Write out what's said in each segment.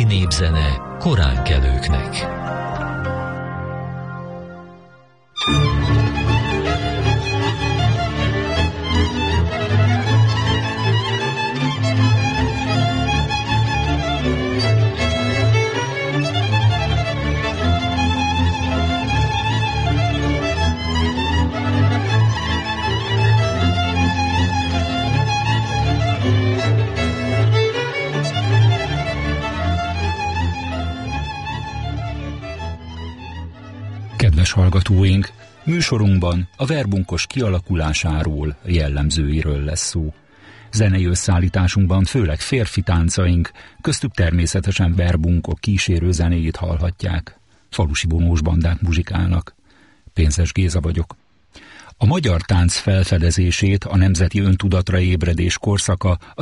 népzene koránkelőknek. Kedves hallgatóink, műsorunkban a verbunkos kialakulásáról, jellemzőiről lesz szó. Zenei összeállításunkban főleg férfi táncaink, köztük természetesen verbunkok kísérő zenéjét hallhatják. Falusi bonós bandák muzsikálnak. Pénzes Géza vagyok. A magyar tánc felfedezését a nemzeti öntudatra ébredés korszaka a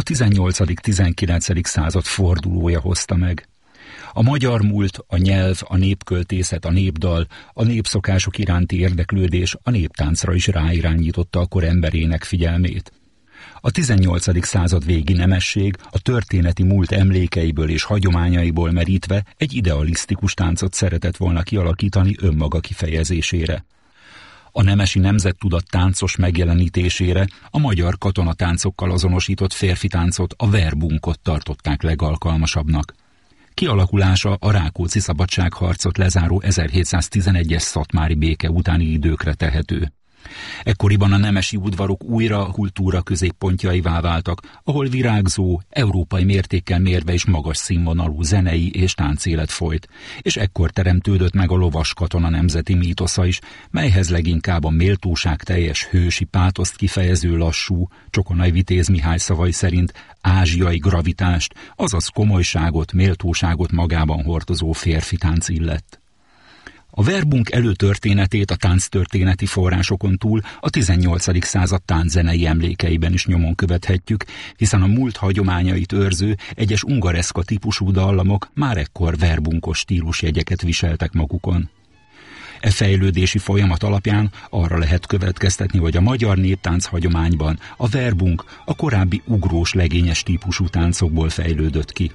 18.-19. század fordulója hozta meg. A magyar múlt, a nyelv, a népköltészet, a népdal, a népszokások iránti érdeklődés a néptáncra is ráirányította a kor emberének figyelmét. A 18. század végi nemesség a történeti múlt emlékeiből és hagyományaiból merítve egy idealisztikus táncot szeretett volna kialakítani önmaga kifejezésére. A nemesi nemzettudat táncos megjelenítésére a magyar katonatáncokkal azonosított férfi táncot, a verbunkot tartották legalkalmasabbnak. Kialakulása a Rákóczi szabadságharcot lezáró 1711-es szatmári béke utáni időkre tehető. Ekkoriban a nemesi udvarok újra a kultúra középpontjaivá váltak, ahol virágzó, európai mértékkel mérve is magas színvonalú zenei és táncélet folyt, és ekkor teremtődött meg a lovas katona nemzeti mítosza is, melyhez leginkább a méltóság teljes hősi pátoszt kifejező lassú, Csokonai Vitéz Mihály szavai szerint ázsiai gravitást, azaz komolyságot, méltóságot magában hordozó férfi tánc illett. A verbunk előtörténetét a tánctörténeti forrásokon túl a 18. század tánczenei emlékeiben is nyomon követhetjük, hiszen a múlt hagyományait őrző egyes ungareszka típusú dallamok már ekkor verbunkos stílusjegyeket viseltek magukon. E fejlődési folyamat alapján arra lehet következtetni, hogy a magyar néptánc hagyományban a verbunk a korábbi ugrós legényes típusú táncokból fejlődött ki.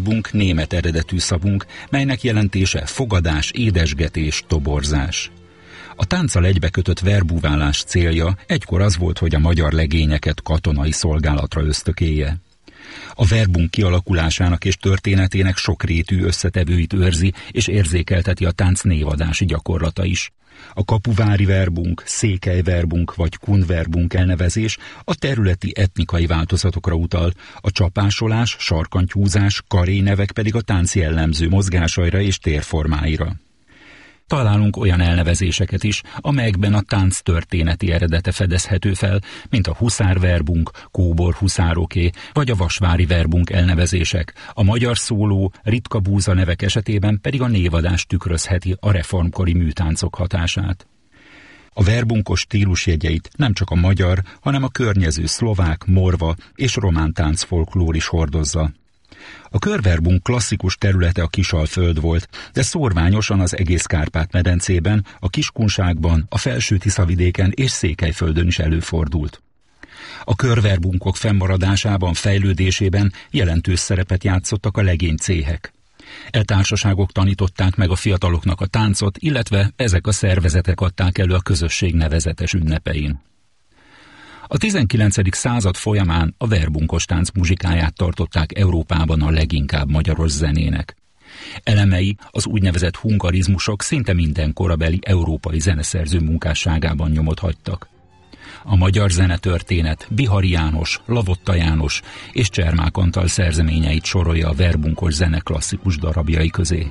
verbunk német eredetű szavunk, melynek jelentése fogadás, édesgetés, toborzás. A tánccal egybekötött verbúválás célja egykor az volt, hogy a magyar legényeket katonai szolgálatra ösztökélje. A verbunk kialakulásának és történetének sokrétű összetevőit őrzi és érzékelteti a tánc névadási gyakorlata is. A kapuvári verbunk, székely verbunk vagy kun verbunk elnevezés a területi etnikai változatokra utal, a csapásolás, sarkantyúzás, karénevek pedig a tánc jellemző mozgásaira és térformáira. Találunk olyan elnevezéseket is, amelyekben a tánc történeti eredete fedezhető fel, mint a huszárverbunk, kóbor-huszároké, vagy a vasvári verbunk elnevezések. A magyar szóló, ritka búza nevek esetében pedig a névadás tükrözheti a reformkori műtáncok hatását. A verbunkos stílusjegyeit nem csak a magyar, hanem a környező szlovák, morva és román táncfolklór is hordozza. A körverbunk klasszikus területe a Kisalföld volt, de szórványosan az egész Kárpát-medencében, a Kiskunságban, a Felső-Tiszavidéken és Székelyföldön is előfordult. A körverbunkok fennmaradásában, fejlődésében jelentős szerepet játszottak a legénycéhek. E társaságok tanították meg a fiataloknak a táncot, illetve ezek a szervezetek adták elő a közösség nevezetes ünnepein. A 19. század folyamán a verbunkos tánc muzsikáját tartották Európában a leginkább magyaros zenének. Elemei, az úgynevezett hungarizmusok szinte minden korabeli európai zeneszerző munkásságában nyomot hagytak. A magyar zenetörténet Bihari János, Lavotta János és Csermák Antal szerzeményeit sorolja a verbunkos zene klasszikus darabjai közé.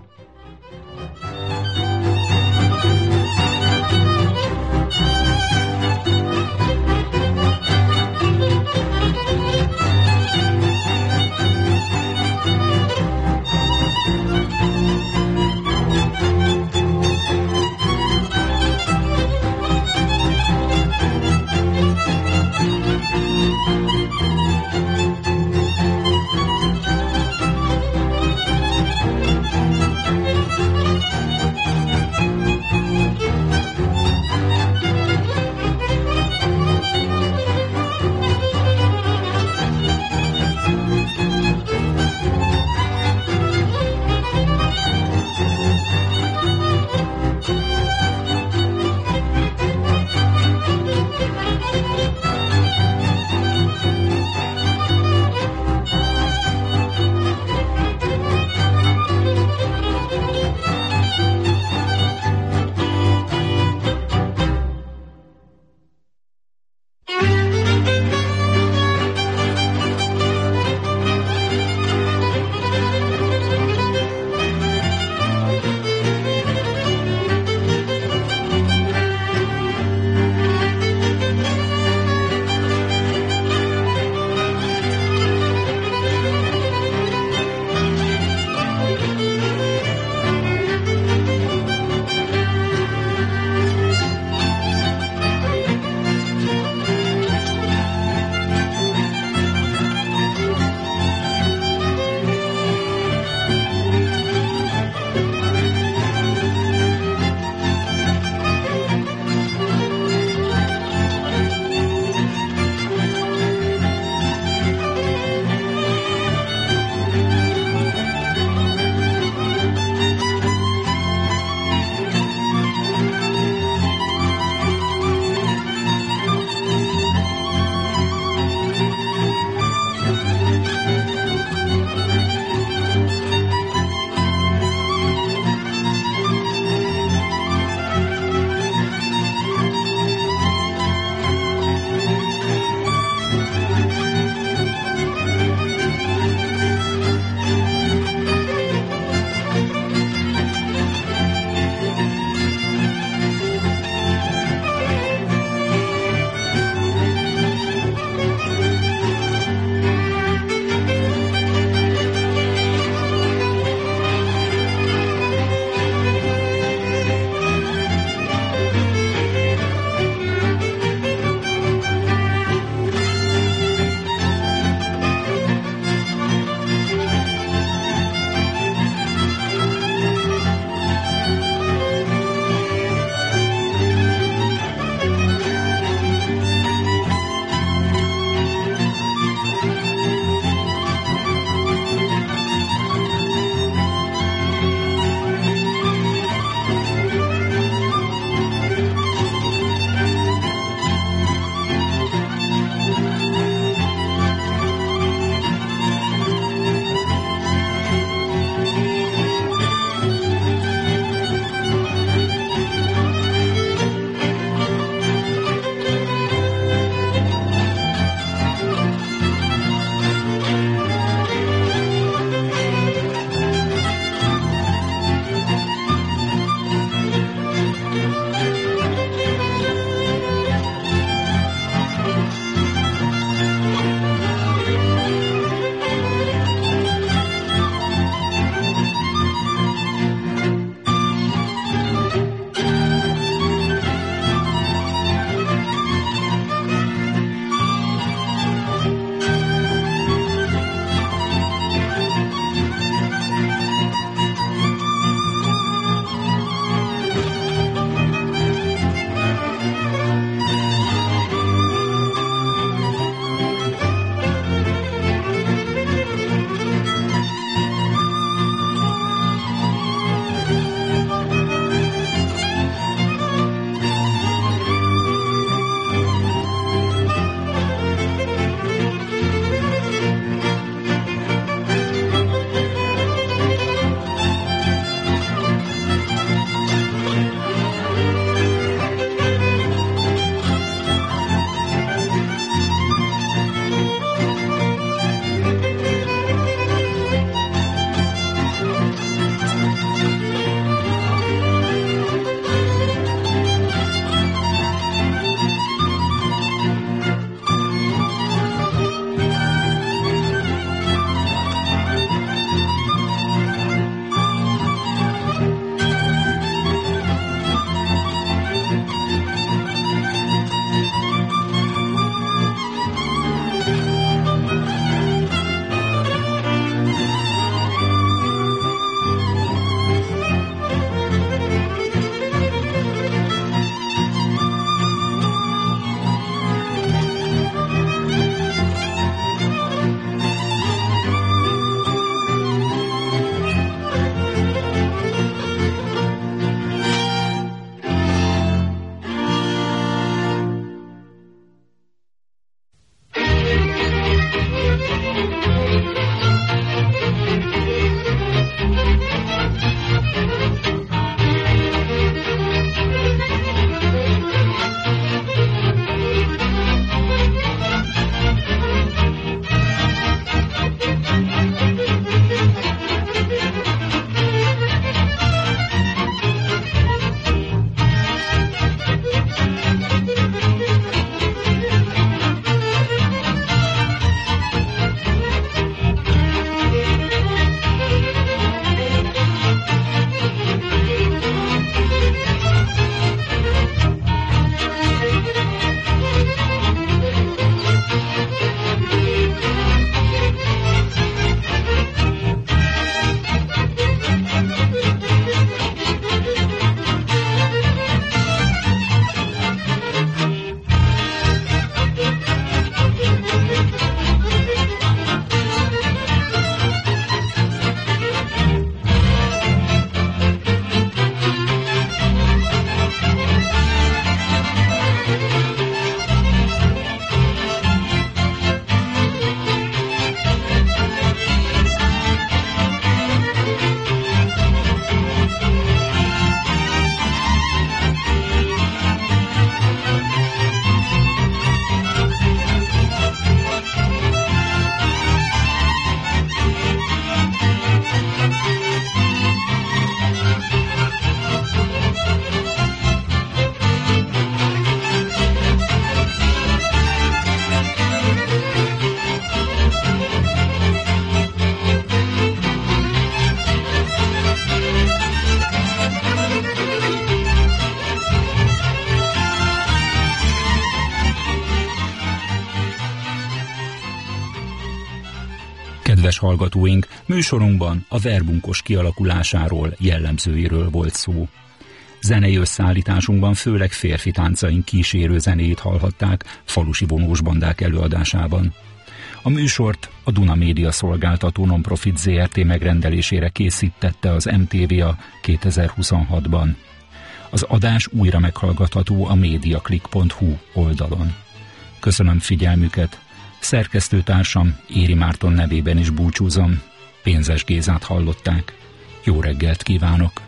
Kedves hallgatóink, műsorunkban a verbunkos kialakulásáról, jellemzőiről volt szó. Zenei összeállításunkban főleg férfi táncaink kísérő zenéjét hallhatták falusi vonósbandák előadásában. A műsort a Duna Média Szolgáltató Nonprofit Zrt. Megrendelésére készítette az MTV-a 2026-ban. Az adás újra meghallgatható a mediaclick.hu oldalon. Köszönöm figyelmüket! Szerkesztőtársam Éri Márton nevében is búcsúzom. Pénzes Gézát hallották. Jó reggelt kívánok!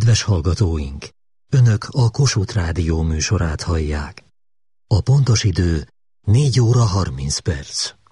Kedves hallgatóink! Önök a Kossuth Rádió műsorát hallják. A pontos idő 4 óra 30 perc.